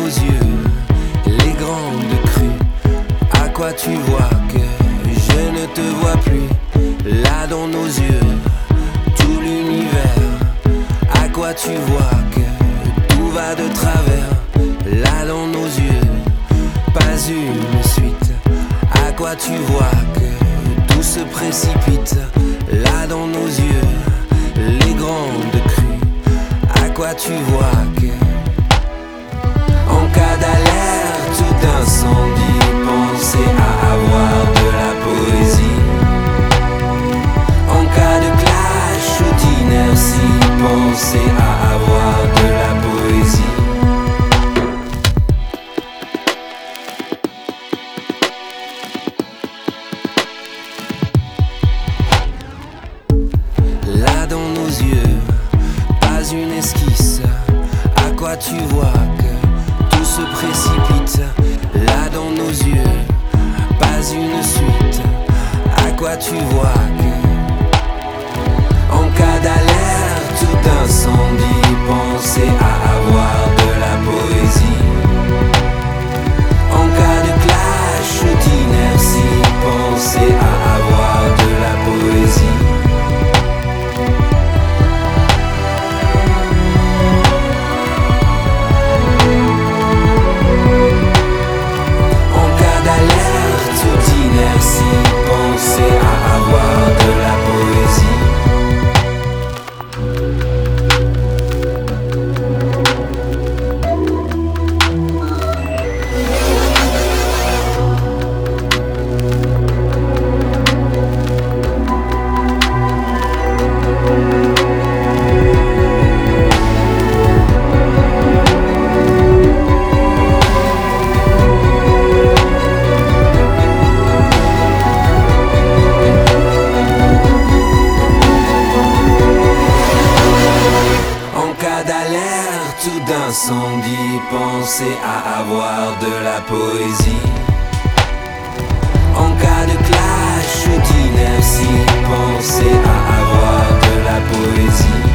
nos yeux, les grandes crues. À quoi tu vois que je ne te vois plus? Là dans nos yeux, tout l'univers. À quoi tu vois que tout va de travers? Là dans nos yeux, pas une suite. À quoi tu vois que tout se précipite? Là dans nos yeux, les grandes crues. À quoi tu vois que en cas d'alerte ou d'incendie, pensez à avoir de la poésie. En cas de clash ou d'inertie, pensez à avoir de la poésie. Là dans nos yeux, pas une esquisse. À quoi tu vois que tout se précipite? Là dans nos yeux, pas une suite. À quoi tu vois que en cas d'alerte ou d'incendie, pensez à avoir de la poésie. En cas de clash ou d'inertie, pensez à avoir de la poésie. Pensez à avoir de la poésie. D'alerte ou d'incendie, pensez à avoir de la poésie. En cas de clash ou d'inertie, pensez à avoir de la poésie.